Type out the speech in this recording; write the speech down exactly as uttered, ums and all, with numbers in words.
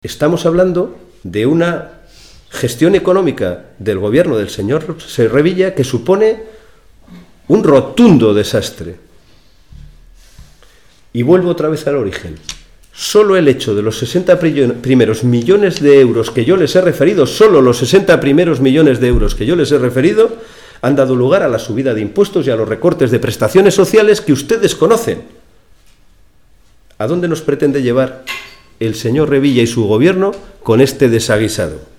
Estamos hablando de una gestión económica del gobierno del señor Revilla que supone un rotundo desastre. Y vuelvo otra vez al origen. Solo el hecho de los sesenta primeros millones de euros que yo les he referido, solo los sesenta primeros millones de euros que yo les he referido, han dado lugar a la subida de impuestos y a los recortes de prestaciones sociales que ustedes conocen. ¿A dónde nos pretende llevar el señor Revilla y su gobierno con este desaguisado?